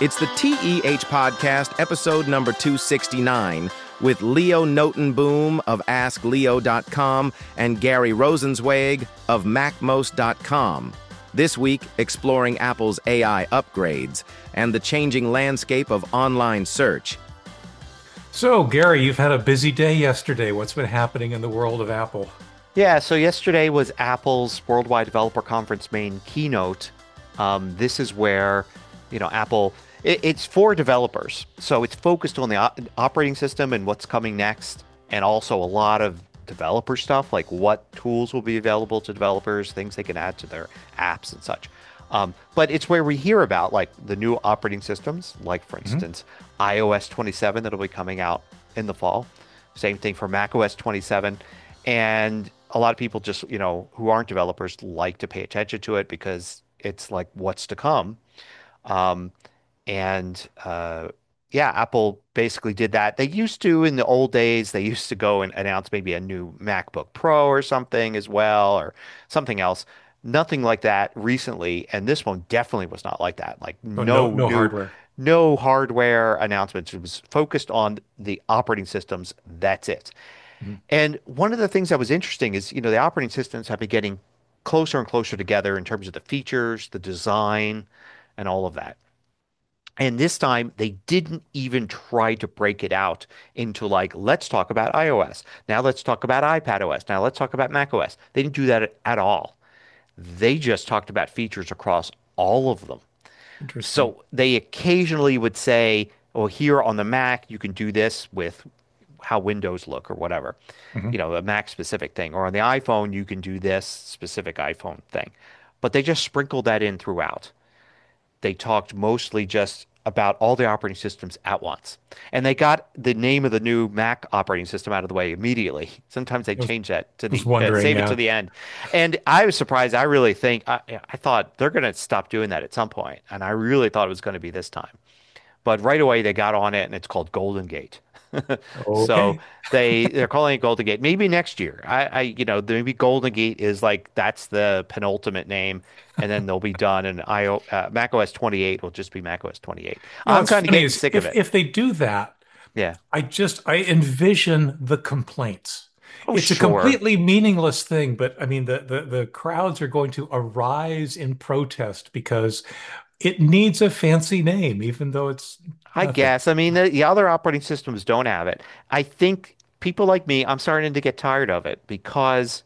It's the TEH Podcast, episode number 269, with Leo Notenboom of AskLeo.com and Gary Rosenzweig of MacMost.com. This week, exploring Apple's AI upgrades and the changing landscape of online search. So, Gary, you've had a busy day yesterday. What's been happening in the world of Apple? Yeah, so yesterday was Apple's Worldwide Developer Conference main keynote. This is where, Apple, it's for developers. So it's focused on the operating system and what's coming next, and also a lot of developer stuff, like what tools will be available to developers, things they can add to their apps and such. But it's where we hear about like the new operating systems, like for instance, iOS 27 that'll be coming out in the fall. Same thing for macOS 27. And a lot of people just, who aren't developers like to pay attention to it because it's like what's to come. Yeah, Apple basically did that. They used to, in the old days, they used to go and announce maybe a new MacBook Pro or something as well, or something else. Nothing like that recently, and this one definitely was not like that. Like Oh, no, no no new, hardware. no hardware announcements. It was focused on the operating systems. That's it. Mhm. And one of the things that was interesting is, the operating systems have been getting closer and closer together in terms of the features, the design, and all of that. And this time they didn't even try to break it out into like, let's talk about iOS. Now let's talk about iPadOS. Now let's talk about macOS. They didn't do that at all. They just talked about features across all of them. Interesting. So they occasionally would say, well, here on the Mac, you can do this with how Windows look or whatever, Mhm. a Mac specific thing. Or on the iPhone, you can do this specific iPhone thing. But they just sprinkled that in throughout. They talked mostly just about all the operating systems at once. And they got the name of the new Mac operating system out of the way immediately. Sometimes they I was, change that to was the wondering, save it to yeah. the end. And I was surprised. I really think I thought they're going to stop doing that at some point, and I really thought it was going to be this time. But right away they got on it, and it's called Golden Gate. So Okay. they're calling it Golden Gate. Maybe next year. Maybe Golden Gate is like that's the penultimate name, and then they'll be done. And Mac OS 28 will just be Mac OS 28. I'm What's kind of funny getting is sick of it. if they do that, Yeah. I envision the complaints. Oh, It's a sure. completely meaningless thing, but I mean the crowds are going to arise in protest because it needs a fancy name, even though it's I nothing. guess. I mean, the other operating systems don't have it. I think people like me, I'm starting to get tired of it because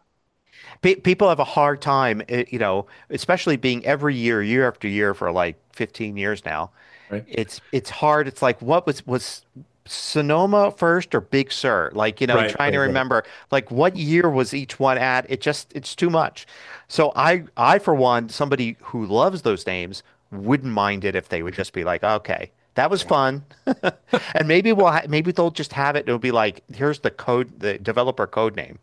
people have a hard time, especially being every year, year after year for like 15 years now. Right. It's hard. It's like what was Sonoma first or Big Sur? Like, Right, trying to right, right. remember like what year was each one at? It's too much. So I for one, somebody who loves those names wouldn't mind it if they would just be like, okay, that was Yeah. fun. And maybe they'll just have it. It'll be like, here's the developer code name,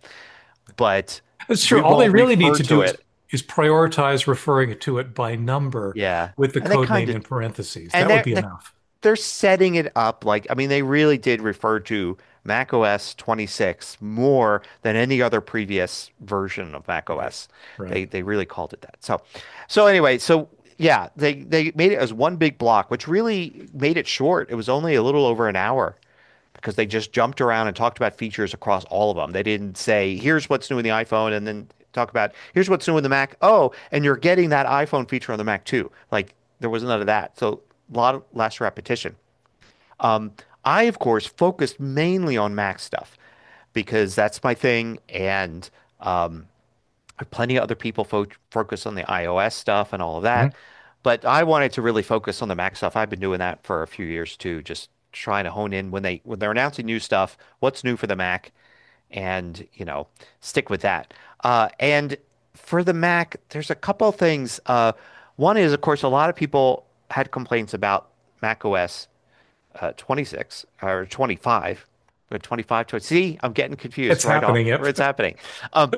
but It's true. we All they won't really need refer to to do it. is prioritize referring to it by number Yeah. with the And they code kind name of in parentheses. and That would be enough. they're setting it up like I mean they really did refer to macOS 26 more than any other previous version of Right. macOS. Right. They really called it that. So anyway, so yeah, they made it as one big block, which really made it short. It was only a little over an hour because they just jumped around and talked about features across all of them. They didn't say, here's what's new in the iPhone, and then talk about, here's what's new in the Mac. Oh, and you're getting that iPhone feature on the Mac too. Like, there was none of that. So, a lot of less repetition. Um, I, of course, focused mainly on Mac stuff because that's my thing. And plenty of other people focus on the iOS stuff and all of Mhm. that. But I wanted to really focus on the Mac stuff. I've been doing that for a few years too, just trying to hone in when they're announcing new stuff, what's new for the Mac, and stick with that. And for the Mac, there's a couple of things. One is, of course, a lot of people had complaints about Mac OS 26 or 25. Or 25, 20. See, I'm getting confused It's right off. happening. Yep. It's happening. Um,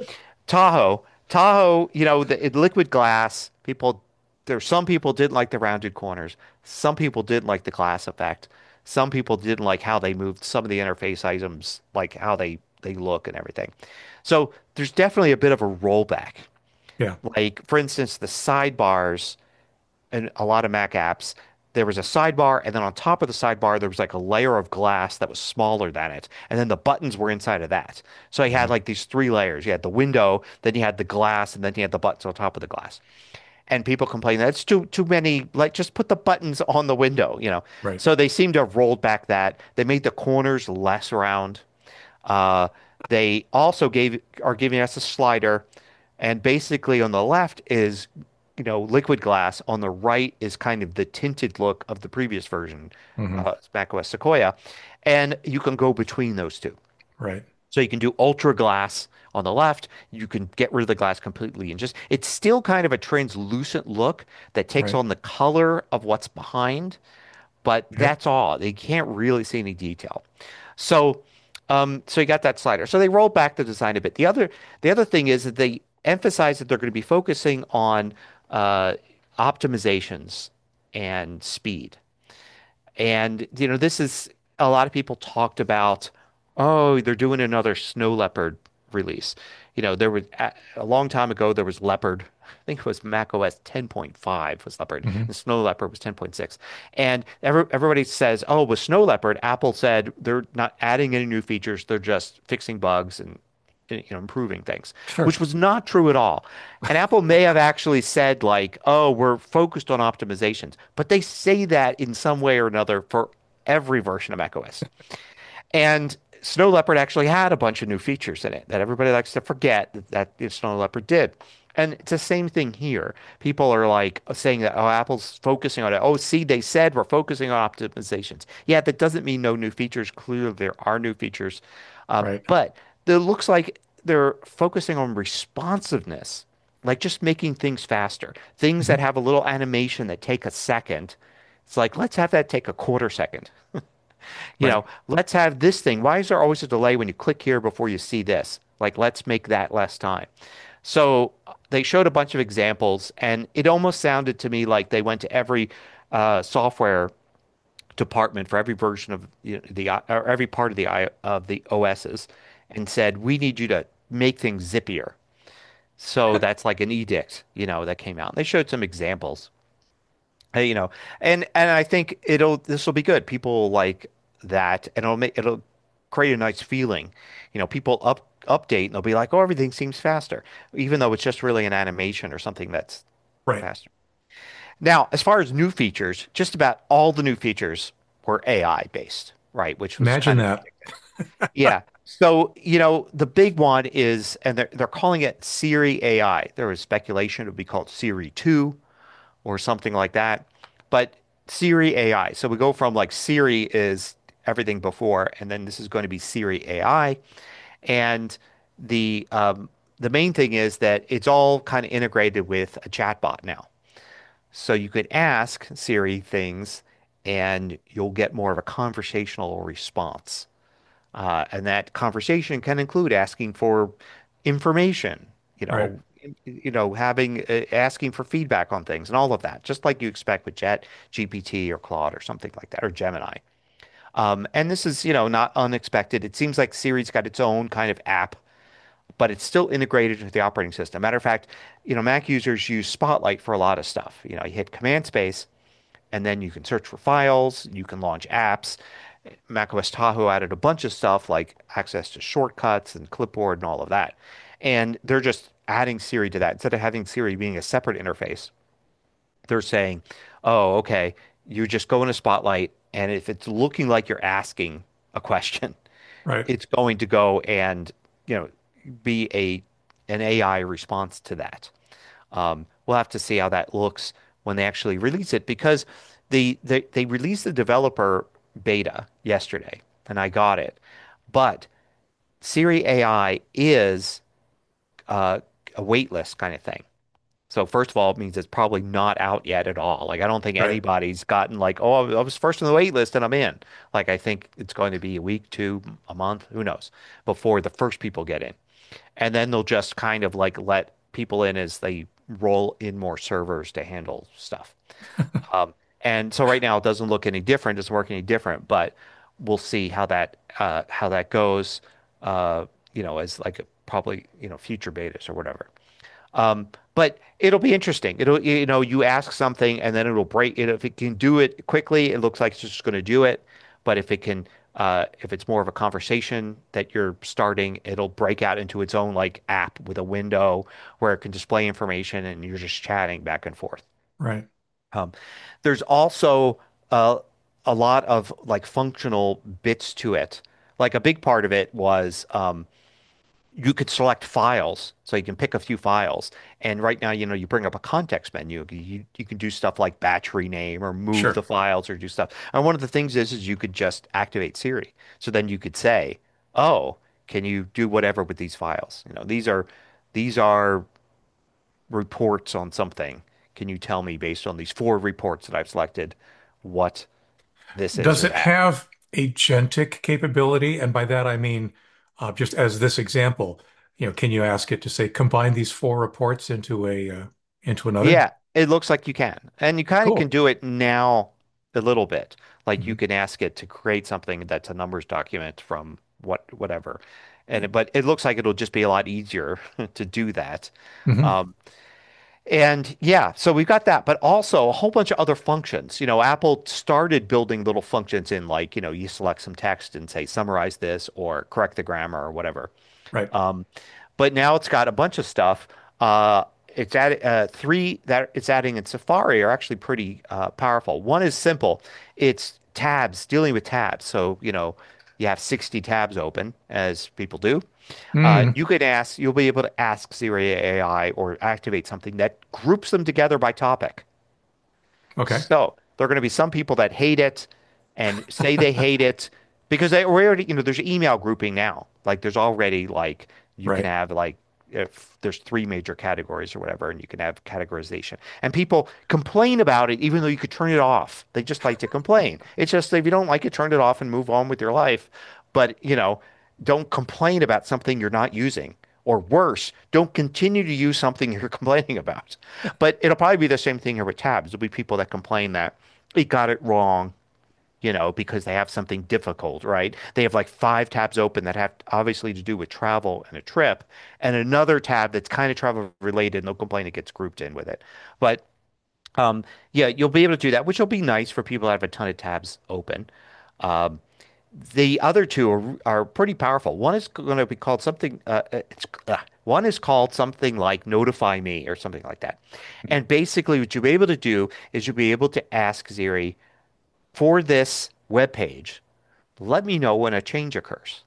Tahoe, the liquid glass, there's some people didn't like the rounded corners. Some people didn't like the glass effect. Some people didn't like how they moved some of the interface items, like how they look and everything. So there's definitely a bit of a rollback. Yeah. Like, for instance, the sidebars in a lot of Mac apps, there was a sidebar, and then on top of the sidebar, there was like a layer of glass that was smaller than it. And then the buttons were inside of that. So you had Mhm. like these three layers. You had the window, then you had the glass, and then you had the buttons on top of the glass. And people complain that's too many, like just put the buttons on the window, you know. Right. So they seem to have rolled back that. They made the corners less round. Uh, they also are giving us a slider, and basically on the left is, liquid glass. On the right is kind of the tinted look of the previous version, Hmm. macOS Sequoia, and you can go between those two. Right. So you can do ultra glass on the left. You can get rid of the glass completely and just it's still kind of a translucent look that takes Right. on the color of what's behind, but Okay. that's all. They can't really see any detail. So, so you got that slider. So they rolled back the design a bit. The other thing is that they emphasize that they're going to be focusing on uh, optimizations and speed. And this is a lot of people talked about, oh, they're doing another Snow Leopard release. There was a long time ago there was Leopard. I think it was Mac OS 10.5 was Leopard, Hmm. and Snow Leopard was 10.6. And everybody says, oh, with Snow Leopard, Apple said they're not adding any new features, they're just fixing bugs and improving things, Sure. which was not true at all. And Apple may have actually said like, "Oh, we're focused on optimizations," but they say that in some way or another for every version of macOS. And Snow Leopard actually had a bunch of new features in it that everybody likes to forget that Snow Leopard did. And it's the same thing here. People are like saying that, oh, Apple's focusing on it. Oh, see, they said we're focusing on optimizations. Yeah, that doesn't mean no new features. Clearly, there are new features. Right. But it looks like they're focusing on responsiveness, like just making things faster, things that Hmm. have a little animation that take a second. It's like, let's have that take a quarter second. Right. Let's have this thing. Why is there always a delay when you click here before you see this? Like, let's make that less time. So they showed a bunch of examples, and it almost sounded to me like they went to every software department for every version of or every part of the OSs and said, "We need you to make things zippier." So that's like an edict, that came out. They showed some examples. Uh, you know, and I think this will be good. People like that, and it'll create a nice feeling. People update and they'll be like, "Oh, everything seems faster," even though it's just really an animation or something that's Right. faster. Now, as far as new features, just about all the new features were AI based, right? Which was Imagine kind of that. yeah. So, the big one is, and they're calling it Siri AI. There was speculation it would be called Siri 2 or something like that. But Siri AI. So we go from like Siri is everything before, and then this is going to be Siri AI. And the main thing is that it's all kind of integrated with a chatbot now. So you could ask Siri things and you'll get more of a conversational response. And that conversation can include asking for information, you Right. know, having asking for feedback on things and all of that, just like you expect with Chat GPT or Claude or something like that, or Gemini. And this is, not unexpected. It seems like Siri's got its own kind of app, but it's still integrated with the operating system. Matter of fact, Mac users use Spotlight for a lot of stuff. You hit Command Space, and then you can search for files, you can launch apps. macOS Tahoe added a bunch of stuff like access to shortcuts and clipboard and all of that. And they're just adding Siri to that. Instead of having Siri being a separate interface, they're saying, oh, okay, you just go into Spotlight, and if it's looking like you're asking a question, Right. it's going to go and, you know, be an AI response to that. We'll have to see how that looks when they actually release it because they released the developer beta yesterday and I got it. But Siri AI is uh, a waitlist kind of thing. So first of all, it means it's probably not out yet at all. Like I don't think Right. anybody's gotten like, oh, I was first on the wait list and I'm in. Like I think it's going to be a week, two, a month, who knows, before the first people get in. And then they'll just kind of like let people in as they roll in more servers to handle stuff. And so right now it doesn't look any different, doesn't work any different, but we'll see how that goes, as like probably future betas or whatever. But it'll be interesting. It'll, you ask something and then it'll break it. If it can do it quickly, it looks like it's just going to do it. But if it's more of a conversation that you're starting, it'll break out into its own like app with a window where it can display information and you're just chatting back and forth. Right. Um, there's also uh, a lot of like functional bits to it. Like a big part of it was you could select files, so you can pick a few files. And right now, you bring up a context menu. You can do stuff like batch rename or move the Sure. files or do stuff. And one of the things is you could just activate Siri. So then you could say, "Oh, can you do whatever with these files? These are reports on something. Can you tell me based on these four reports that I've selected what this is Does or it that?" have agentic capability? And by that I mean, just as this example, can you ask it to say combine these four reports into another? Yeah, it looks like you can. And you kind of can Cool. do it now a little bit. Like you Hmm. can ask it to create something that's a numbers document from whatever. Right. But it looks like it'll just be a lot easier to do that. Hmm. Um, and yeah, so we've got that, but also a whole bunch of other functions. Apple started building little functions in like, you select some text and say summarize this or correct the grammar or whatever. Right. Um, but now it's got a bunch of stuff. It's add three that it's adding in Safari are actually pretty powerful. One is simple. It's tabs, dealing with tabs. So, you have 60 tabs open, as people do. Mm. You'll be able to ask Siri AI or activate something that groups them together by topic. Okay. So there are going to be some people that hate it and say they hate it because they already, there's email grouping now. Like there's already like you can Right. have like if there's three major categories or whatever, and you can have categorization. And people complain about it even though you could turn it off. They just like to complain. It's just if you don't like it, turn it off and move on with your life. But, don't complain about something you're not using. Or worse, don't continue to use something you're complaining about. But it'll probably be the same thing here with tabs. There'll be people that complain that it got it wrong, because they have something difficult, right? They have like five tabs open that have obviously to do with travel and a trip, and another tab that's kind of travel related, and they'll complain it gets grouped in with it. But yeah, you'll be able to do that, which will be nice for people that have a ton of tabs open. Um, the other two are pretty powerful. One is going to be called something. One is called something like Notify Me or something like that. And basically, what you'll be able to do is you'll be able to ask Siri for this web page, let me know when a change occurs.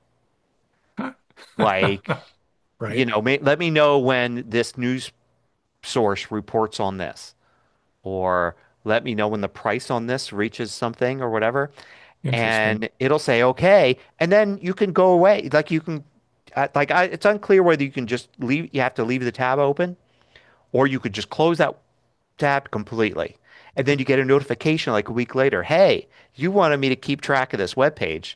Like, Right. let me know when this news source reports on this, or let me know when the price on this reaches something or whatever. Interesting. And it'll say, okay. And then you can go away. Like you can, it's unclear whether you can just leave, you have to leave the tab open, or you could just close that tab completely. And then you get a notification like a week later, hey, you wanted me to keep track of this web page.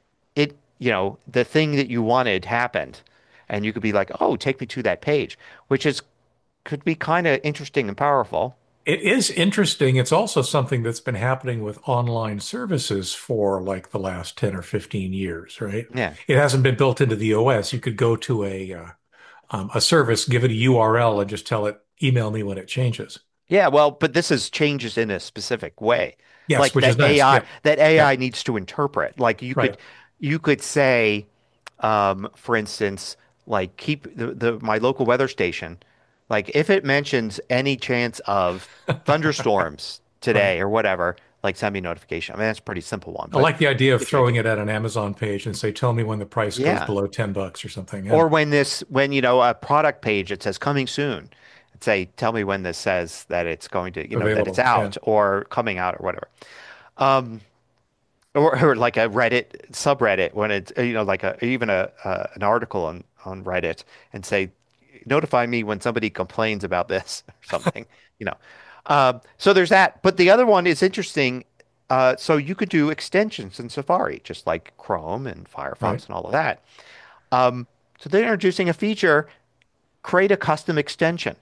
The thing that you wanted happened. And you could be like, oh, take me to that page, which is could be kind of interesting and powerful. It is interesting. It's also something that's been happening with online services for like the last 10 or 15 years, right? Yeah. It hasn't been built into the OS. You could go to a service, give it a URL, and just tell it, email me when it changes. Yeah, well, but this is changes in a specific way. Yes, Like which is nice. Yeah. That Yeah. AI needs to interpret. Like Right. you could say, for instance, like keep my local weather station, like if it mentions any chance of thunderstorms Right. today or whatever, like send me a notification. I mean, that's a pretty simple one, I but like the idea of get the idea. throwing it at an Amazon page and say, tell me when the price goes Yeah. below $10 or something. Yeah. Or when a product page it says coming soon, say, tell me when this says that it's going to, that it's Available. Yeah. out or coming out or whatever. Um, or like a Reddit subreddit when it's, like even an article on Reddit and say, notify me when somebody complains about this or something, you know. So there's that. But the other one is interesting. So you could do extensions in Safari, just like Chrome and Right. Firefox and all of that. So they're introducing a feature, create a custom extension.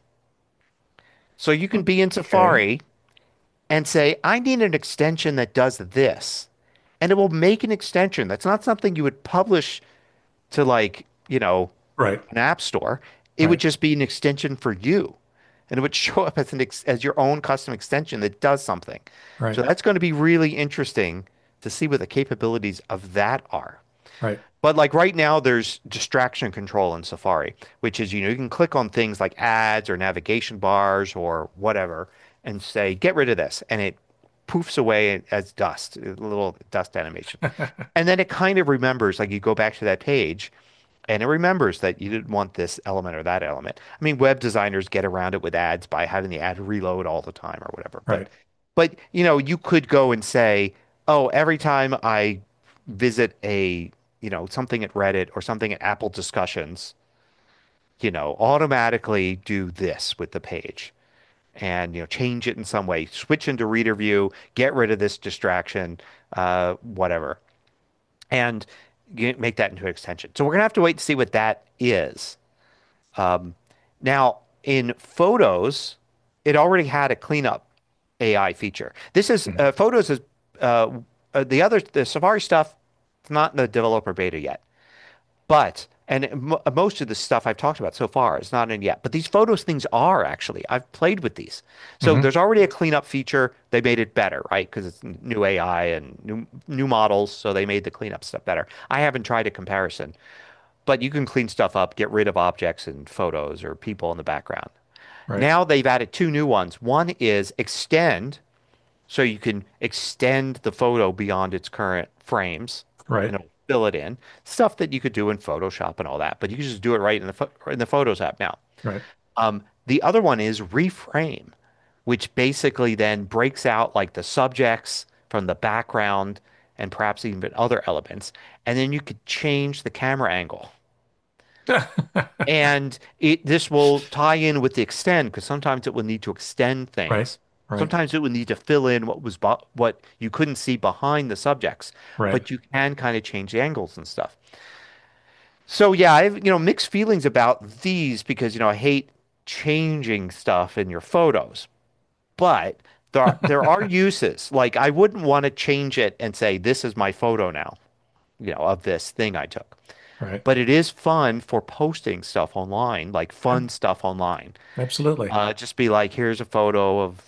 So you can be in Okay. Safari and say, I need an extension that does this. And it will make an extension. That's not something you would publish to like, Right. an app store. It would Right. just be an extension for you. and it would show up as as your own custom extension that does something. Right. So that's going to be really interesting to see what the capabilities of that are. Right. But like right now, there's distraction control in Safari, which is, you can click on things like ads or navigation bars or whatever and say, get rid of this. And it poofs away as dust, a little dust animation. And then it kind of remembers, like you go back to that page and it remembers that you didn't want this element or that element. I mean, web designers get around it with ads by having the ad reload all the time or whatever. Right. But you could go and say, oh, every time I visit something at Reddit or something at Apple discussions, automatically do this with the page and, change it in some way, switch into reader view, get rid of this distraction, whatever, and make that into an extension. So we're gonna have to wait to see what that is. Um, Now, in Photos, it already had a cleanup AI feature. This is Mhm. Photos is the Safari stuff. It's not in the developer beta yet, but most of the stuff I've talked about so far is not in yet. But these Photos things are actually. I've played with these, so Mhm. there's already a cleanup feature. They made it better, right? Because it's new AI and new models, so they made the cleanup stuff better. I haven't tried a comparison, but you can clean stuff up, get rid of objects and photos or people in the background. Right. Now they've added two new ones. One is extend, so you can extend the photo beyond its current frames and Right. it'll fill it in. Stuff that you could do in Photoshop and all that, but you can just do it right in the Photos app now. Right. The other one is reframe, which basically then breaks out like the subjects from the background and perhaps even other elements, and then you could change the camera angle. And this will tie in with the extend because sometimes it will need to extend Right. things. Right. Sometimes it will need to fill in what you couldn't see behind the subjects, Right. but you can kind of change the angles and stuff. So yeah, I have, mixed feelings about these because, I hate changing stuff in your photos, but there are uses. Like I wouldn't want to change it and say, this is my photo now, of this thing I took. Right. But it is fun for posting stuff online, like Yeah, fun stuff online. absolutely. Just be like, here's a photo of,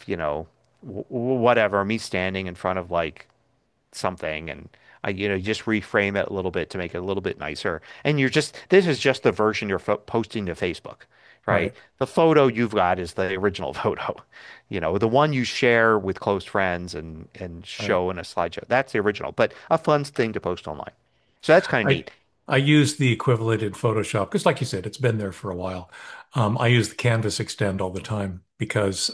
whatever, me standing in front of like something, and you just reframe it a little bit to make it a little bit nicer. And this is just the version you're posting to Facebook, right? Right. The photo you've got is the original photo, the one you share with close friends and Right. show in a slideshow. That's the original, but a fun thing to post online. So that's kind of I neat. I use the equivalent in Photoshop because, like you said, it's been there for a while. I use the Canvas extend all the time because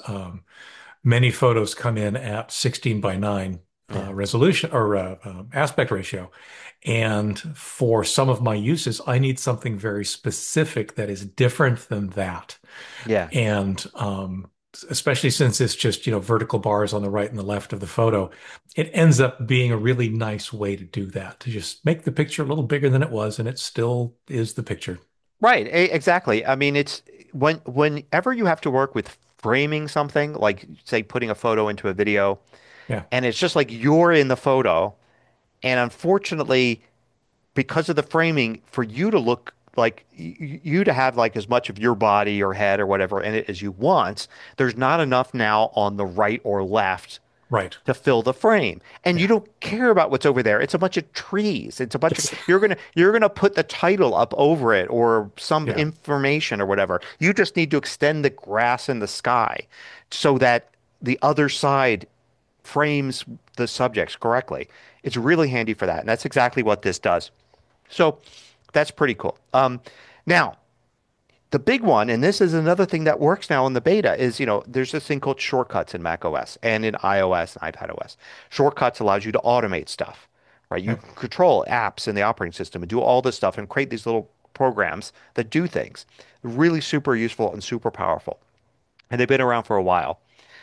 many photos come in at 16 by 9 Yeah. resolution or aspect ratio. And for some of my uses, I need something very specific that is different than that. Yeah. And especially since it's just, vertical bars on the right and the left of the photo, it ends up being a really nice way to do that, to just make the picture a little bigger than it was, and it still is the picture. Right, exactly. I mean, it's whenever you have to work with framing something, like say putting a photo into a video, Yeah. and it's just like you're in the photo, and unfortunately, because of the framing, for you to look like you to have like as much of your body or head or whatever in it as you want, there's not enough now on the right or left Right. to fill the frame. And you Yeah. don't care about what's over there. It's a bunch of trees. It's a bunch of It's you're gonna put the title up over it or some yeah. information or whatever. You just need to extend the grass in the sky so that the other side frames the subjects correctly. It's really handy for that. And that's exactly what this does. So that's pretty cool. Now the big one, and this is another thing that works now in the beta, is there's this thing called shortcuts in Mac OS and in iOS and iPad OS. Shortcuts allows you to automate stuff, right? You Yeah. can control apps in the operating system and do all this stuff and create these little programs that do things. Really super useful and super powerful. And they've been around for a while.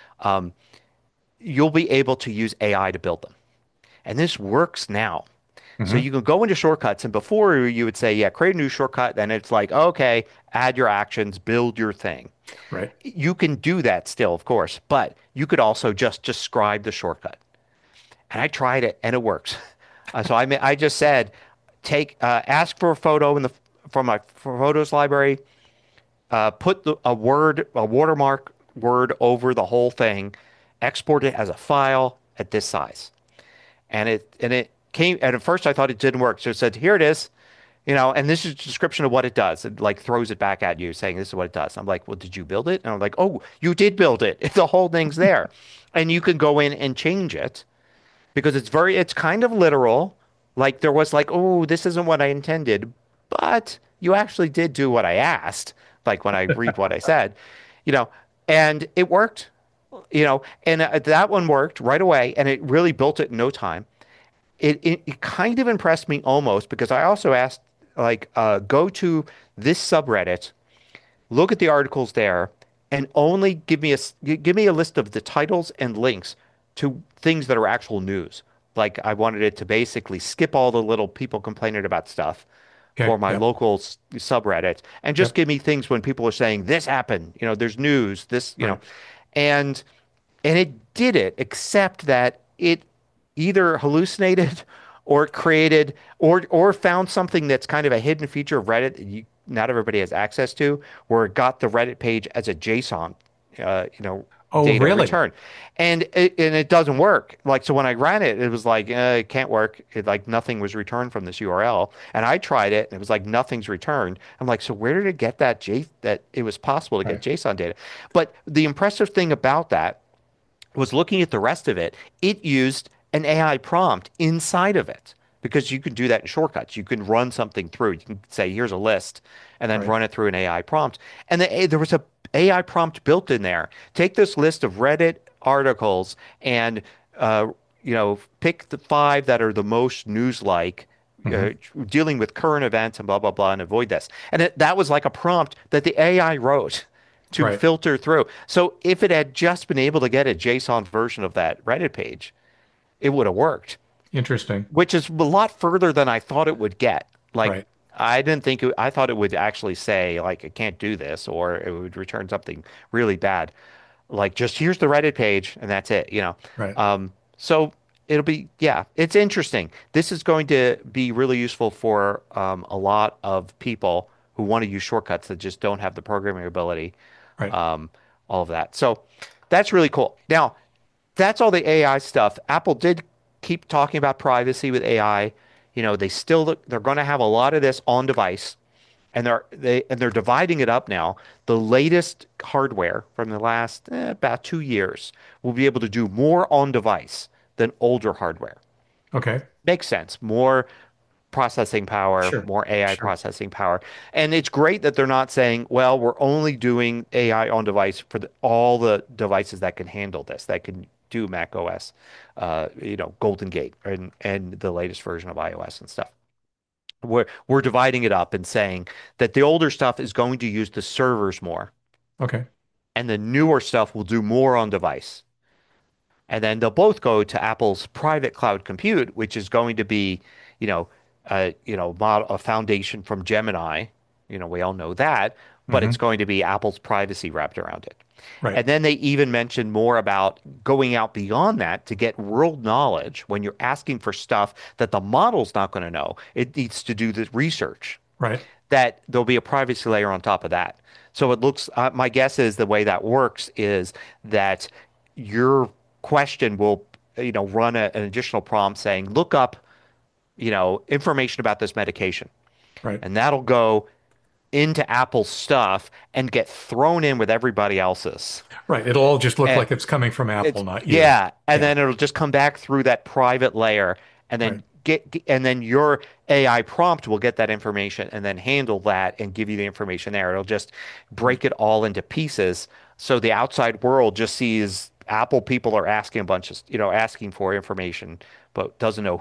You'll be able to use AI to build them. And this works now. So Hmm. you can go into shortcuts, and before you would say, yeah, create a new shortcut, then it's like, okay, add your actions, build your thing. Right. You can do that still, of course, but you could also just describe the shortcut. And I tried it, and it works. I just said, ask for a photo from my photos library, put a watermark word over the whole thing, export it as a file at this size. And it came, and at first I thought it didn't work. So it said, here it is, and this is a description of what it does. It like throws it back at you saying this is what it does. I'm like, well, did you build it? And I'm like, oh, you did build it. The whole thing's there. And you can go in and change it because it's kind of literal. Like there was like, oh, this isn't what I intended, but you actually did do what I asked. Like when I read what I said, you know, and it worked, and that one worked right away, and it really built it in no time. It kind of impressed me almost because I also asked like go to this subreddit, look at the articles there, and only give me a list of the titles and links to things that are actual news. Like I wanted it to basically skip all the little people complaining about stuff for Okay. my Yep. local subreddit and just Yep. give me things when people are saying this happened, there's news, Right. and it did it, except that it either hallucinated or created or found something that's kind of a hidden feature of Reddit that not everybody has access to, where it got the Reddit page as a JSON, uh, you know, Oh, data really? return, and it doesn't work. Like so, when I ran it, it was like it can't work. Like nothing was returned from this URL, and I tried it, and it was like nothing's returned. I'm like, so where did it get that it was possible to get Right. JSON data? But the impressive thing about that was looking at the rest of it, it used an AI prompt inside of it because you can do that in shortcuts. You can run something through. You can say, here's a list, and then Right. run it through an AI prompt. And there was a AI prompt built in there. Take this list of Reddit articles and uh, pick the five that are the most news-like, Hmm. dealing with current events and blah blah blah, and avoid this. And that was like a prompt that the AI wrote to Right. filter through. So if it had just been able to get a JSON version of that Reddit page, it would have worked, Interesting. which is a lot further than I thought it would get. Like Right. I didn't think I thought it would actually say like it can't do this or it would return something really bad. Like just here's the Reddit page and that's it. Right. So it'll be, yeah, it's interesting. This is going to be really useful for a lot of people who want to use shortcuts that just don't have the programming ability, Right. um, all of that. So that's really cool. Now, that's all the AI stuff. Apple did keep talking about privacy with AI. They're going to have a lot of this on device, and they're dividing it up now. The latest hardware from the last about 2 years will be able to do more on device than older hardware. Okay. Makes sense. More processing power, Sure. more AI Sure. processing power. And it's great that they're not saying, well, we're only doing AI on device for all the devices that can handle this, that can do Mac OS, Golden Gate and the latest version of iOS and stuff. We're dividing it up and saying that the older stuff is going to use the servers more, Okay. and the newer stuff will do more on device. And then they'll both go to Apple's private cloud compute, which is going to be, you know, a foundation from Gemini. We all know that, but it's Hmm. going to be Apple's privacy wrapped around it. Right. And then they even mentioned more about going out beyond that to get world knowledge when you're asking for stuff that the model's not going to know. It needs to do the research, Right. that there'll be a privacy layer on top of that. So it looks, my guess is the way that works is that your question will, run an additional prompt saying, look up, information about this medication. Right. And that'll go into Apple's stuff and get thrown in with everybody else's. Right. It'll all just look And like it's coming from Apple, not you. yeah, and Yeah. then it'll just come back through that private layer and Right. then and then your AI prompt will get that information and then handle that and give you the information there. It'll just Right. break it all into pieces so the outside world just sees Apple people are asking a bunch of, asking for information, but doesn't know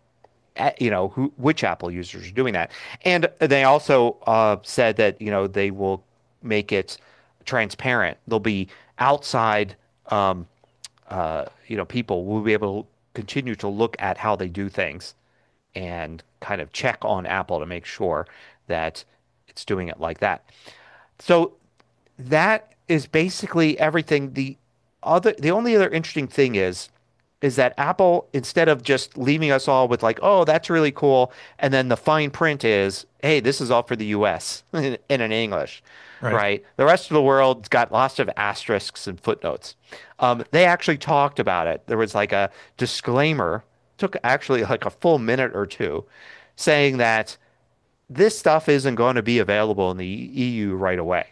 which Apple users are doing that. And they also said that, they will make it transparent. There'll be outside um, people will be able to continue to look at how they do things and kind of check on Apple to make sure that it's doing it like that. So that is basically everything. The only other interesting thing is is that Apple, instead of just leaving us all with like, oh, that's really cool, and then the fine print is, hey, this is all for the US in English, Right. right? The rest of the world's got lots of asterisks and footnotes. They actually talked about it. There was like a disclaimer, took actually like a full minute or two, saying that this stuff isn't going to be available in the EU right away.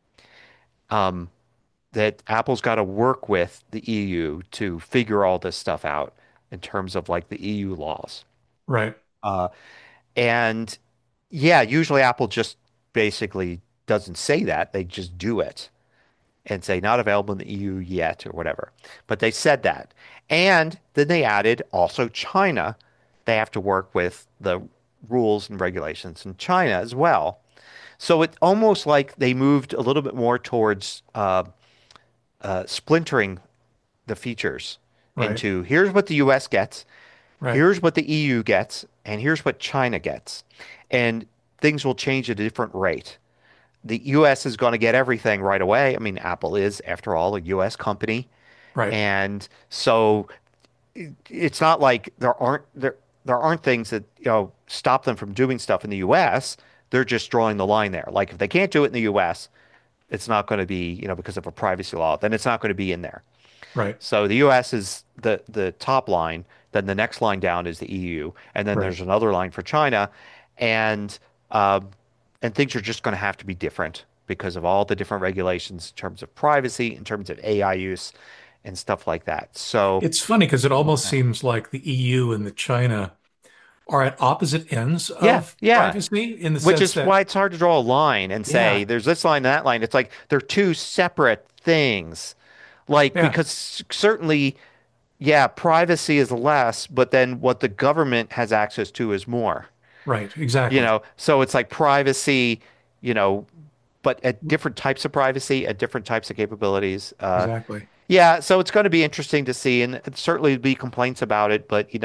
Um, that Apple's got to work with the EU to figure all this stuff out in terms of like the EU laws. Right. Uh, and yeah, usually Apple just basically doesn't say that. They just do it and say not available in the EU yet or whatever. But they said that. And then they added also China. They have to work with the rules and regulations in China as well. So it's almost like they moved a little bit more towards splintering the features Right. into here's what the US gets, Right. here's what the EU gets, and here's what China gets. And things will change at a different rate. The US is going to get everything right away. I mean, Apple is, after all, a US company. Right. And so it's not like there aren't things that, stop them from doing stuff in the US. They're just drawing the line there. Like if they can't do it in the US, it's not going to be, because of a privacy law, then it's not going to be in there. Right. So the US is the top line, then the next line down is the EU, and then Right. there's another line for China, and uh, and things are just going to have to be different because of all the different regulations in terms of privacy, in terms of AI use, and stuff like that. So It's funny because it almost seems like the EU and the China are at opposite ends yeah, of yeah, privacy in the which sense is that, why it's hard to draw a line and say yeah, there's this line and that line. It's like they're two separate things. Like yeah, because certainly yeah, privacy is less, but then what the government has access to is more. right, exactly, So it's like privacy, you know, but at different types of privacy, at different types of capabilities. exactly. Yeah, so it's going to be interesting to see, and certainly be complaints about it. But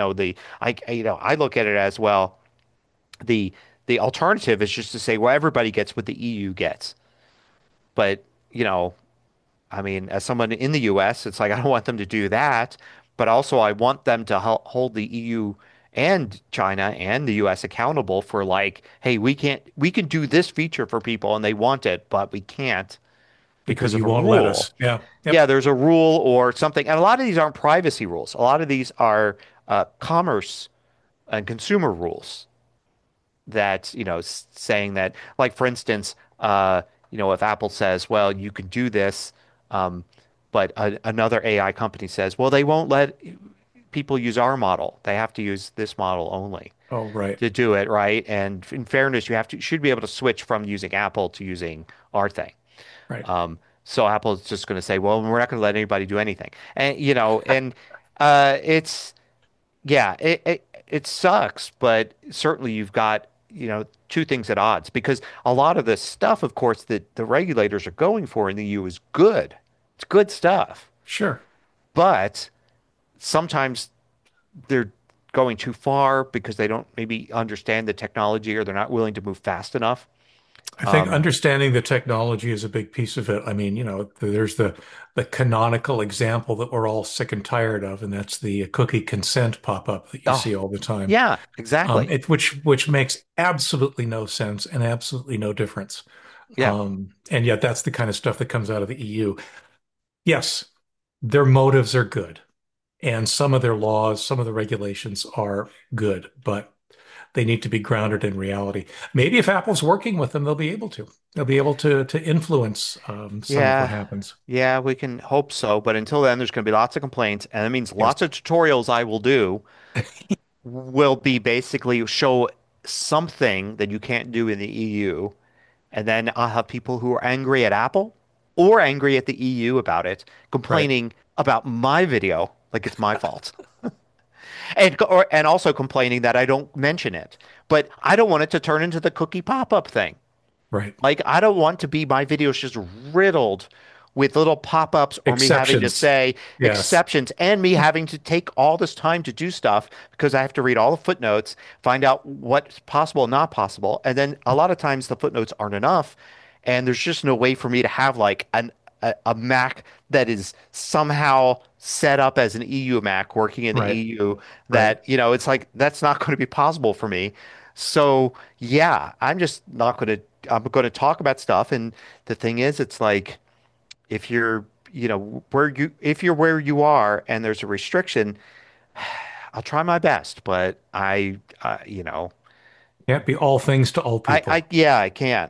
I look at it as well. The the alternative is just to say, well, everybody gets what the EU gets. But you know, I mean, as someone in the US, it's like I don't want them to do that, but also I want them to hold the EU and China and the US accountable for like, hey, we can do this feature for people and they want it, but we can't because Because of you a won't let rule. us. Yeah, Yeah, yep, there's a rule or something. And a lot of these aren't privacy rules. A lot of these are commerce and consumer rules that, saying that, like, for instance, if Apple says, well, you can do this, um, but another AI company says, well, they won't let people use our model. They have to use this model only oh, right, to do it, right? And in fairness, should be able to switch from using Apple to using our thing. right. So Apple is just going to say, well, we're not going to let anybody do anything. And, it's, yeah, it sucks, but certainly you've got, two things at odds because a lot of the stuff, of course, that the regulators are going for in the EU is good. It's good stuff. Sure. But sometimes they're going too far because they don't maybe understand the technology or they're not willing to move fast enough. I think Um, understanding the technology is a big piece of it. I mean, there's the canonical example that we're all sick and tired of, and that's the cookie consent pop-up that you oh, see all the time. yeah, exactly. Which makes absolutely no sense and absolutely no difference. Yeah. And yet that's the kind of stuff that comes out of the EU. Yes, their motives are good, and some of their laws, some of the regulations are good, but they need to be grounded in reality. Maybe if Apple's working with them, they'll be able to. They'll be able to influence some of what Yeah, happens. yeah, we can hope so. But until then, there's going to be lots of complaints, and that means Yes. lots of tutorials I will do will be basically show something that you can't do in the EU, and then I'll have people who are angry at Apple or angry at the EU about it, Right. complaining about my video like it's my fault, and also complaining that I don't mention it. But I don't want it to turn into the cookie pop-up thing. Right. Like, I don't want to be my videos just riddled with little pop-ups or me having to Exceptions. say Yes. exceptions and me having to take all this time to do stuff because I have to read all the footnotes, find out what's possible and not possible. And then a lot of times the footnotes aren't enough. And there's just no way for me to have like a Mac that is somehow set up as an EU Mac working in the Right. EU Right. that, it's like that's not going to be possible for me. So yeah, I'm going to talk about stuff. And the thing is, it's like if you're, if you're where you are and there's a restriction, I'll try my best, but Can't be all things to all people. yeah,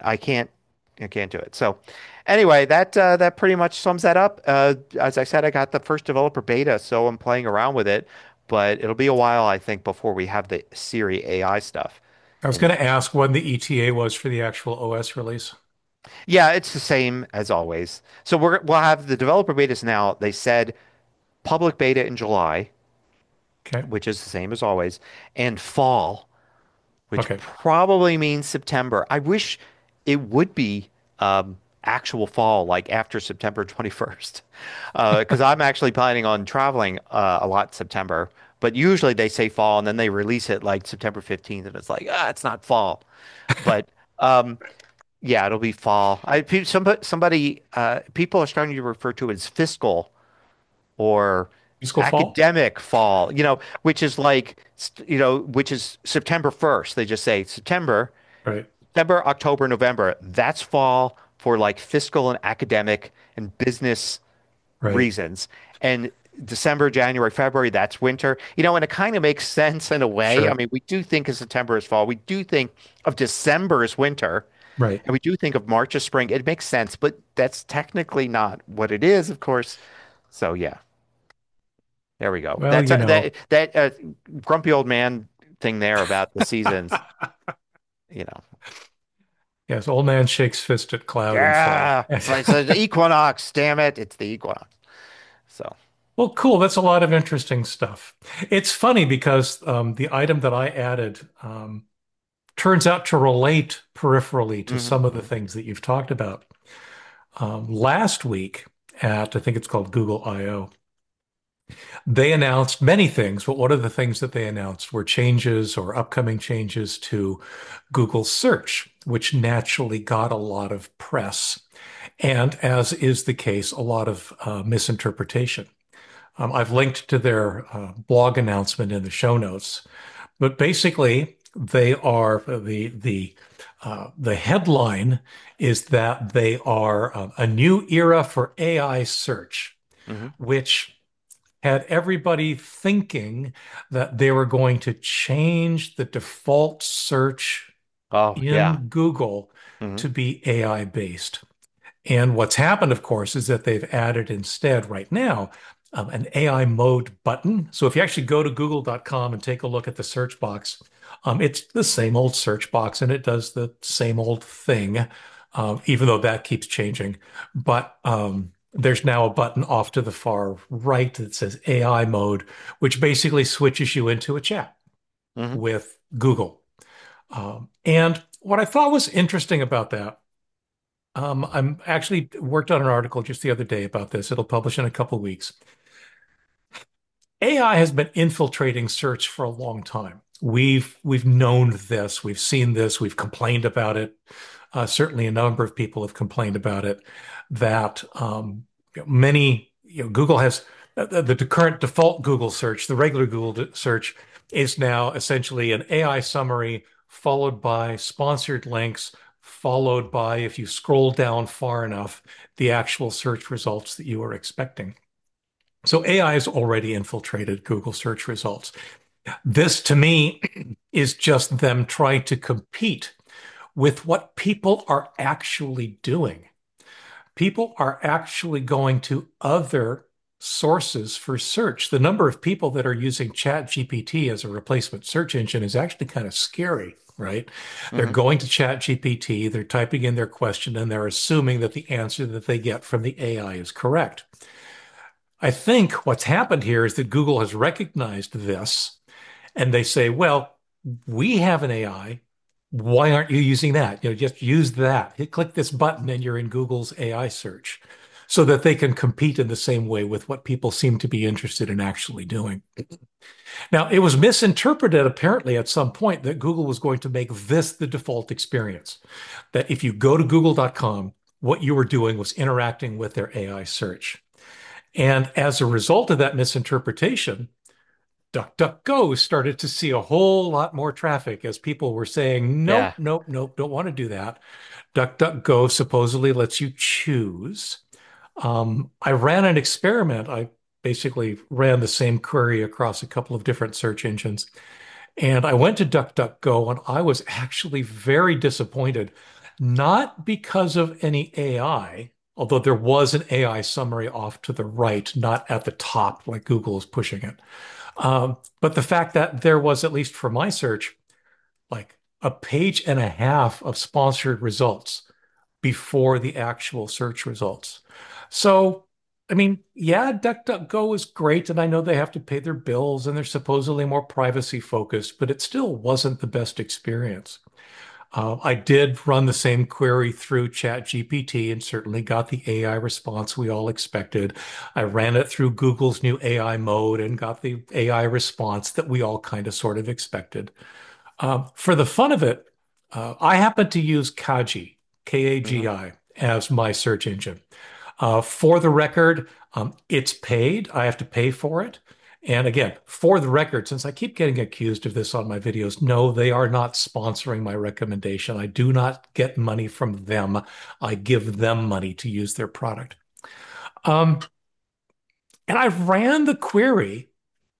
I can't do it. So anyway, that pretty much sums that up. As I said, I got the first developer beta, so I'm playing around with it, but it'll be a while, I think, before we have the Siri AI stuff. I was In going to ask when the ETA was for the actual OS release. Yeah, it's the same as always. So we'll have the developer betas now. They said public beta in July, Okay. which is the same as always, and fall, which Okay. probably means September. I wish it would be actual fall, like after September 21st, because I'm actually planning on traveling a lot in September. But usually they say fall and then they release it like September 15th, and it's like, it's not fall. But um, yeah, it'll be fall. People are starting to refer to it as fiscal or Fiscal fall? academic fall, which is like, which is September 1st. They just say Right. September, October, November. That's fall for like fiscal and academic and business Right. reasons. And December, January, February, that's winter. And it kind of makes sense in a way. I Sure. mean, we do think of September as fall. We do think of December as winter. Right. And we do think of March as spring. It makes sense, but that's technically not what it is, of course. So yeah. There we go. Well, That's that grumpy old man thing there about the seasons. You know, yes, old man shakes fist at cloud and fall. yeah, it's the equinox. Damn it, it's the equinox. So, Well, cool. That's a lot of interesting stuff. It's funny because the item that I added turns out to relate peripherally to mhm. some of the things that you've talked about. Last week at, I think it's called Google I/O, they announced many things, but one of the things that they announced were changes or upcoming changes to Google Search, which naturally got a lot of press. And as is the case, a lot of misinterpretation. I've linked to their blog announcement in the show notes, but basically, they are the headline is that they are a new era for AI search, Mhm. which had everybody thinking that they were going to change the default search Oh yeah. in Google Hmm. to be AI based. And what's happened, of course, is that they've added instead right now an AI mode button. So if you actually go to google.com and take a look at the search box, it's the same old search box and it does the same old thing, even though that keeps changing. But there's now a button off to the far right that says AI mode, which basically switches you into a chat Hmm. with Google. And what I thought was interesting about that, I'm actually worked on an article just the other day about this. It'll publish in a couple weeks. AI has been infiltrating search for a long time. We've known this, we've seen this, we've complained about it. Certainly, a number of people have complained about it. That many, Google has the current default Google search, the regular Google search, is now essentially an AI summary followed by sponsored links, followed by, if you scroll down far enough, the actual search results that you are expecting. So AI has already infiltrated Google search results. This, to me, is just them trying to compete with what people are actually doing. People are actually going to other sources for search. The number of people that are using ChatGPT as a replacement search engine is actually kind of scary, right? They're Hmm. going to ChatGPT, they're typing in their question, and they're assuming that the answer that they get from the AI is correct. I think what's happened here is that Google has recognized this and they say, well, we have an AI. Why aren't you using that? Just use that. Click this button and you're in Google's AI search so that they can compete in the same way with what people seem to be interested in actually doing. Now, it was misinterpreted apparently at some point that Google was going to make this the default experience, that if you go to google.com, what you were doing was interacting with their AI search. And as a result of that misinterpretation, DuckDuckGo started to see a whole lot more traffic as people were saying, nope, Yeah. nope, nope, don't want to do that. DuckDuckGo supposedly lets you choose. I ran an experiment. I basically ran the same query across a couple of different search engines. And I went to DuckDuckGo and I was actually very disappointed, not because of any AI, although there was an AI summary off to the right, not at the top like Google is pushing it. But the fact that there was, at least for my search, like a page and a half of sponsored results before the actual search results. So, I mean, yeah, DuckDuckGo is great, and I know they have to pay their bills and they're supposedly more privacy focused, but it still wasn't the best experience. I did run the same query through ChatGPT and certainly got the AI response we all expected. I ran it through Google's new AI mode and got the AI response that we all kind of sort of expected. For the fun of it, I happen to use Kaji, Hmm. Kagi, as my search engine. For the record, it's paid. I have to pay for it. And again, for the record, since I keep getting accused of this on my videos, no, they are not sponsoring my recommendation. I do not get money from them. I give them money to use their product. Um, and I ran the query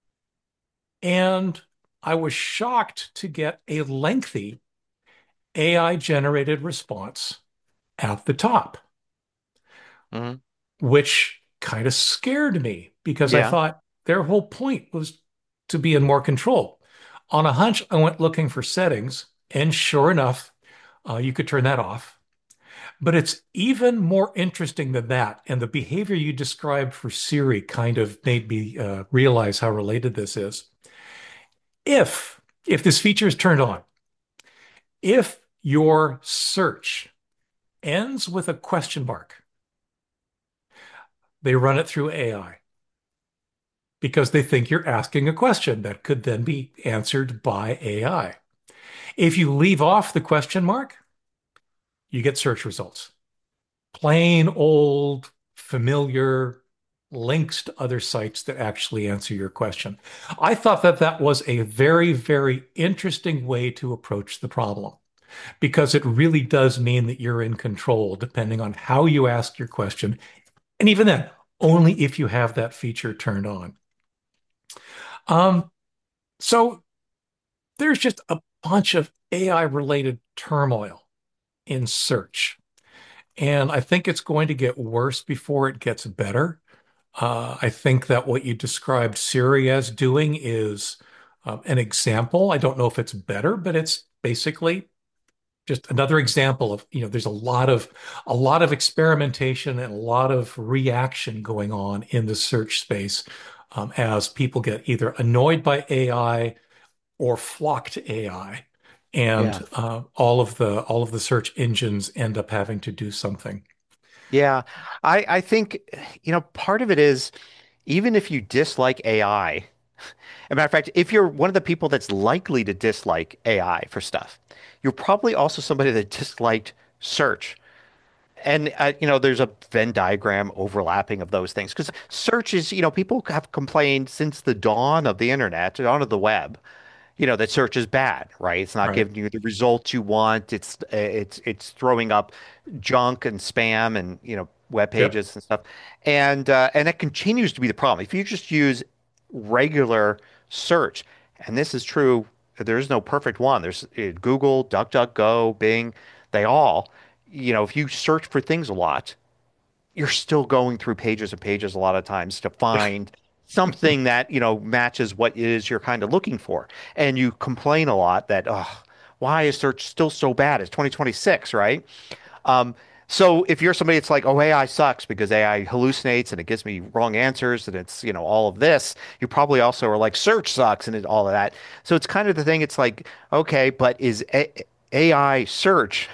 and I was shocked to get a lengthy AI generated response at the top, Hmm. which kind of scared me because I Yeah. thought their whole point was to be in more control. On a hunch, I went looking for settings, and sure enough, you could turn that off. But it's even more interesting than that. And the behavior you described for Siri kind of made me realize how related this is. If this feature is turned on, if your search ends with a question mark, they run it through AI because they think you're asking a question that could then be answered by AI. If you leave off the question mark, you get search results. Plain old, familiar links to other sites that actually answer your question. I thought that that was a very, very interesting way to approach the problem because it really does mean that you're in control depending on how you ask your question. And even then, only if you have that feature turned on. Um, so there's just a bunch of AI related turmoil in search. And I think it's going to get worse before it gets better. I think that what you described Siri as doing is an example. I don't know if it's better, but it's basically just another example of, there's a lot of experimentation and a lot of reaction going on in the search space as people get either annoyed by AI or flock to AI, and Yeah. all of the search engines end up having to do something. Yeah. I think, part of it is even if you dislike AI, a matter of fact, if you're one of the people that's likely to dislike AI for stuff, you're probably also somebody that disliked search. And there's a Venn diagram overlapping of those things because search is, people have complained since the dawn of the internet, the dawn of the web, that search is bad, right? It's not Right. giving you the results you want. It's throwing up junk and spam and web Yep. pages and stuff, and that continues to be the problem. If you just use regular search, and this is true, there is no perfect one. There's Google, DuckDuckGo, Bing, they all, if you search for things a lot you're still going through pages and pages a lot of times to find something that, matches what it is you're kind of looking for. And you complain a lot that, oh, why is search still so bad? It's 2026, right? Um, so if you're somebody that's like, oh, AI sucks because AI hallucinates and it gives me wrong answers and it's, all of this, you probably also are like, search sucks and all of that. So it's kind of the thing. It's like, okay, but is AI search,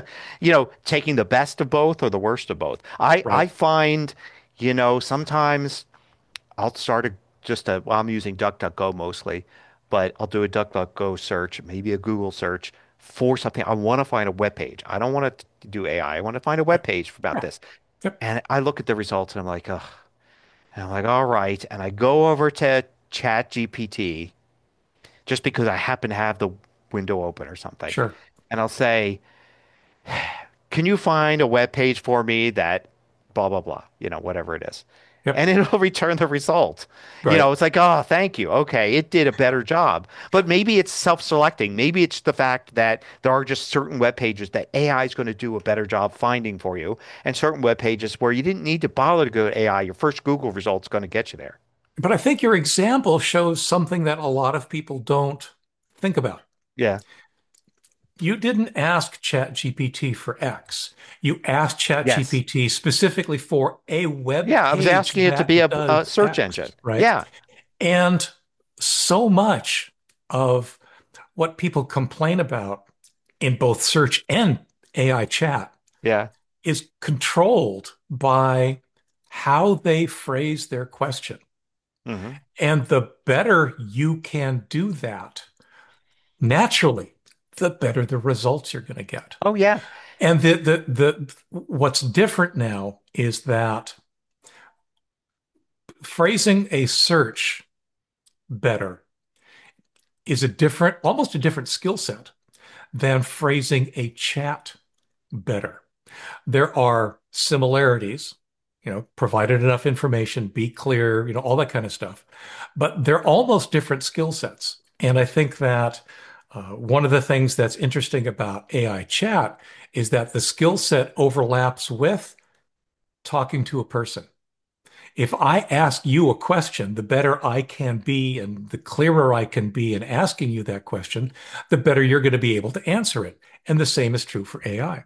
taking the best of both or the worst of both? I Right. find, sometimes I'll start well, I'm using DuckDuckGo mostly, but I'll do a DuckDuckGo search, maybe a Google search for something. I want to find a web page. I don't want to do AI. I want to find a web Yep. page about Yeah. this. Yep. And I look at the results and I'm like, ugh, And I'm like, all right. And I go over to Chat GPT just because I happen to have the window open or something. Sure. And I'll say, can you find a web page for me that blah, blah, blah, whatever it is. Yep. And it'll return the result. Right. It's like, oh, thank you. Okay, it did a better job. But maybe it's self-selecting. Maybe it's the fact that there are just certain web pages that AI is going to do a better job finding for you, and certain web pages where you didn't need to bother to go to AI. Your first Google result's going to get you there. But I think your example shows something that a lot of people don't think about. Yeah. You didn't ask ChatGPT for X. You asked Yes. ChatGPT specifically for a web Yeah, I was page asking it to be that a does search engine. X, right? Yeah. And so much of what people complain about in both search and AI chat Yeah. is controlled by how they phrase their question. Hmm. And the better you can do that naturally, the better the results you're going to get. Oh, yeah. And the what's different now is that phrasing a search better is almost a different skill set than phrasing a chat better. There are similarities, provided enough information, be clear, all that kind of stuff. But they're almost different skill sets. And I think that one of the things that's interesting about AI chat is that the skill set overlaps with talking to a person. If I ask you a question, the better I can be and the clearer I can be in asking you that question, the better you're going to be able to answer it. And the same is true for AI.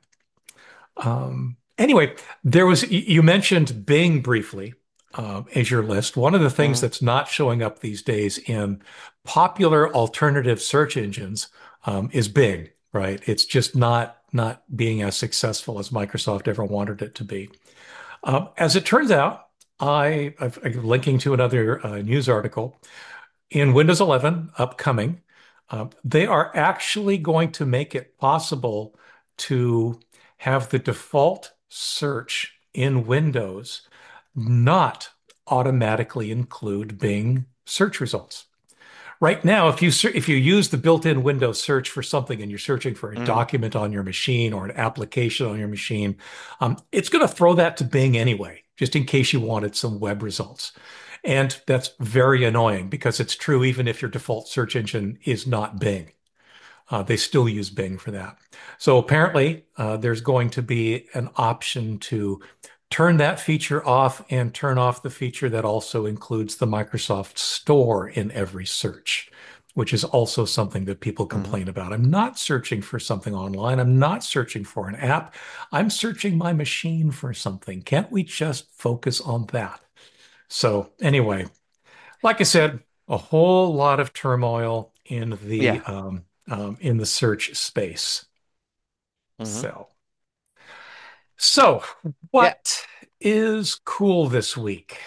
Anyway, you mentioned Bing briefly as your list. One of the things Hmm. that's not showing up these days in popular alternative search engines is Bing, right? It's just not being as successful as Microsoft ever wanted it to be. As it turns out, I'm linking to another news article in Windows 11 upcoming. They are actually going to make it possible to have the default search in Windows not automatically include Bing search results. Right now, if you use the built-in Windows search for something and you're searching for a Hmm. document on your machine or an application on your machine, it's going to throw that to Bing anyway, just in case you wanted some web results. And that's very annoying because it's true even if your default search engine is not Bing. They still use Bing for that. So apparently, there's going to be an option to turn that feature off and turn off the feature that also includes the Microsoft Store in every search, which is also something that people Hmm. complain about. I'm not searching for something online. I'm not searching for an app. I'm searching my machine for something. Can't we just focus on that? So anyway, like I said, a whole lot of turmoil Yeah. in the search space. Hmm. So Yeah. what is cool this week?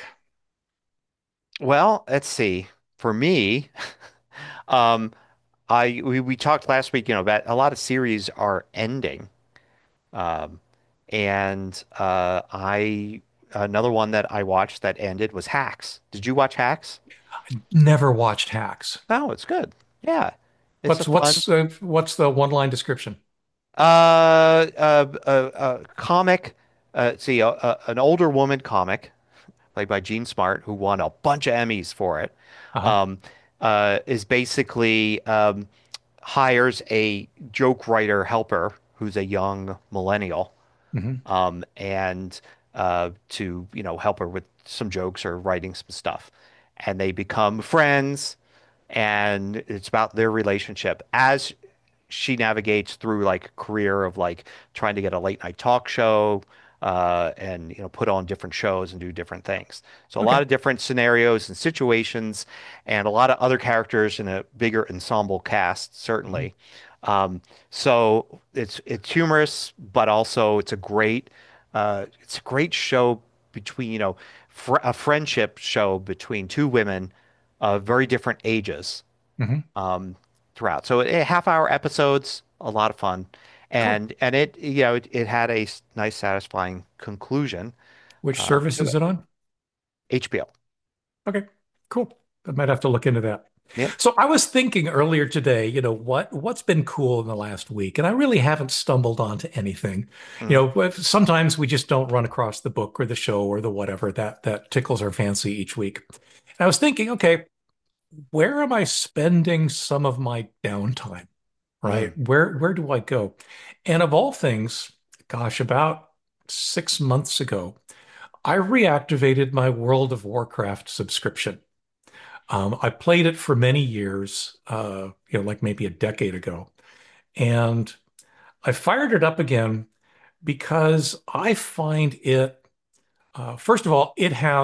Well, let's see. For me, um, we talked last week, that a lot of series are ending. Um, and I another one that I watched that ended was Hacks. Did you watch Hacks? Never watched Hacks. Oh, it's good. Yeah, it's a What's fun what's uh, what's the one line description? comic. See, an older woman comic played by Jean Smart, who won a bunch of Emmys for it, Uh-huh. um, is basically hires a joke writer helper who's a young millennial, Hmm. and to help her with some jokes or writing some stuff, and they become friends, and it's about their relationship as she navigates through like a career of like trying to get a late night talk show, and put on different shows and do different things. So a lot Okay. of different scenarios and situations, and a lot of other characters in a bigger ensemble cast, Mhm. certainly. So it's humorous, but also it's a great show between a friendship show between two women of very different ages, Hmm. um, throughout. So half-hour episodes, a lot of fun, Cool. and it had a nice, satisfying conclusion Which service to is it. it on? HBO. Okay, cool. I might have to look into that. Yep. So I was thinking earlier today, what's been cool in the last week, and I really haven't stumbled onto anything. Mhm. Sometimes we just don't run across the book or the show or the whatever that tickles our fancy each week. And I was thinking, okay, where am I spending some of my downtime, right? Mm. Where do I go? And of all things, gosh, about 6 months ago, I reactivated my World of Warcraft subscription. I played it for many years, like maybe a decade ago, and I fired it up again because I find it, first of all,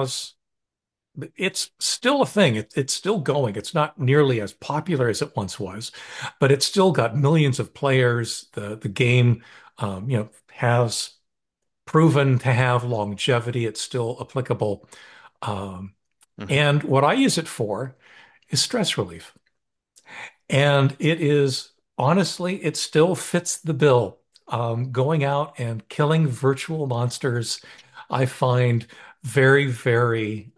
it's still a thing. It's still going. It's not nearly as popular as it once was, but it's still got millions of players. The game, has proven to have longevity. It's still applicable. Um, Mhm. and what I use it for is stress relief. And it is honestly, it still fits the bill. Going out and killing virtual monsters, I find very, very,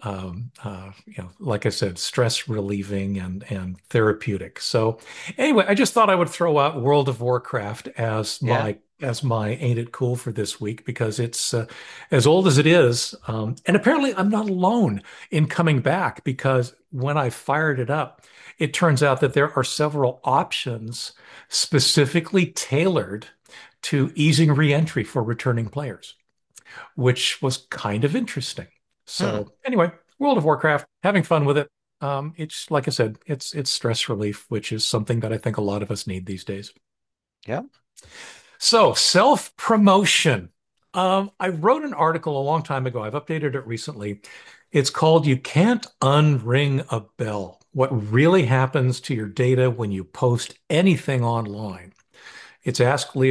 like I said, stress relieving and therapeutic. So, anyway, I just thought I would throw out World of Warcraft as Yeah. my Ain't It Cool for this week because it's as old as it is, and apparently I'm not alone in coming back because when I fired it up, it turns out that there are several options specifically tailored to easing reentry for returning players, which was kind of interesting. Hmm. So anyway, World of Warcraft, having fun with it. It's like I said, it's stress relief, which is something that I think a lot of us need these days. Yeah. So self-promotion. I wrote an article a long time ago. I've updated it recently. It's called You Can't Unring a Bell. What really happens to your data when you post anything online. It's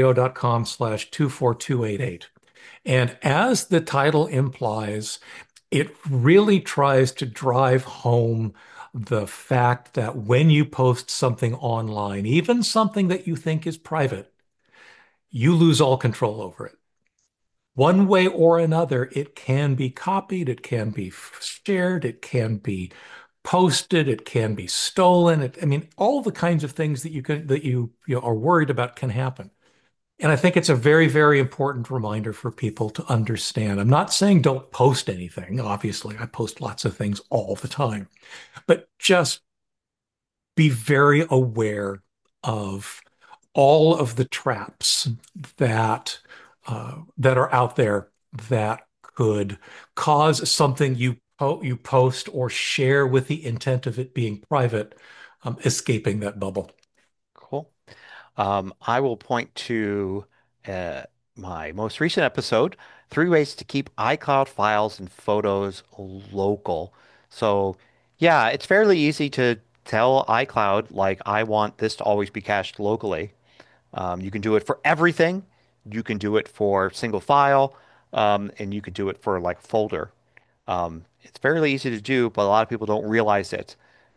askleo.com/24288. And as the title implies, it really tries to drive home the fact that when you post something online, even something that you think is private, you lose all control over it. One way or another, it can be copied, it can be shared, it can be posted, it can be stolen. I mean, all the kinds of things that you are worried about can happen. And I think it's a very, very important reminder for people to understand. I'm not saying don't post anything. Obviously, I post lots of things all the time, but just be very aware of all of the traps that are out there that could cause something you post or share with the intent of it being private, escaping that bubble. Cool. I will point to uh, my most recent episode, 3 ways to keep iCloud files and photos local. So, yeah, it's fairly easy to tell iCloud, like, I want this to always be cached locally. You can do it for everything. You can do it for single file, and you can do it for like folder. It's fairly easy to do, but a lot of people don't realize it.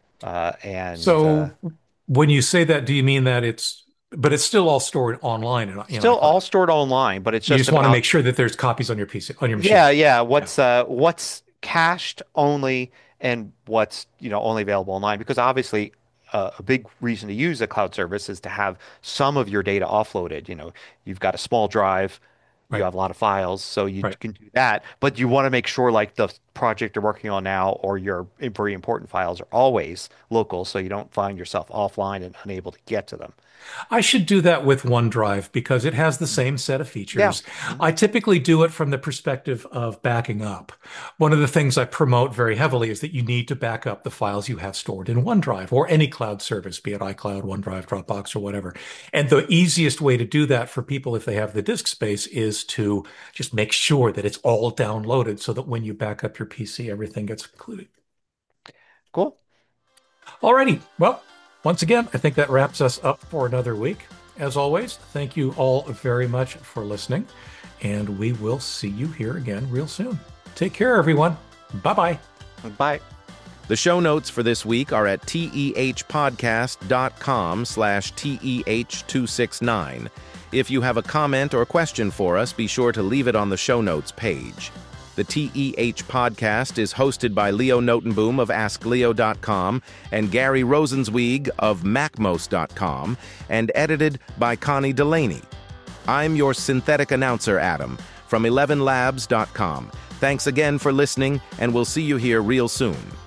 And So when you say that, do you mean that but it's still all stored online in Still iCloud? all stored online, but it's You just just want to about make sure that there's copies on your PC, on your machine. yeah. Yeah. What's cached only and what's only available online because obviously a big reason to use a cloud service is to have some of your data offloaded. You've got a small drive, you Right. have a lot of files, so you Right. can do that, but you want to make sure like the project you're working on now or your very important files are always local, so you don't find yourself offline and unable to get to them. I should do that with OneDrive because it has the same set of Yeah. features. Mhm. I typically do it from the perspective of backing up. One of the things I promote very heavily is that you need to back up the files you have stored in OneDrive or any cloud service, be it iCloud, OneDrive, Dropbox, or whatever. And the easiest way to do that for people if they have the disk space is to just make sure that it's all downloaded so that when you back up your PC, everything gets included. Cool. Alrighty. Well, once again, I think that wraps us up for another week. As always, thank you all very much for listening, and we will see you here again real soon. Take care, everyone. Bye bye. Bye. The show notes for this week are at tehpodcast.com/TEH269. If you have a comment or question for us, be sure to leave it on the show notes page. The TEH podcast is hosted by Leo Notenboom of AskLeo.com and Gary Rosenzweig of MacMost.com, and edited by Connie Delaney. I'm your synthetic announcer, Adam, from 11labs.com. Thanks again for listening, and we'll see you here real soon.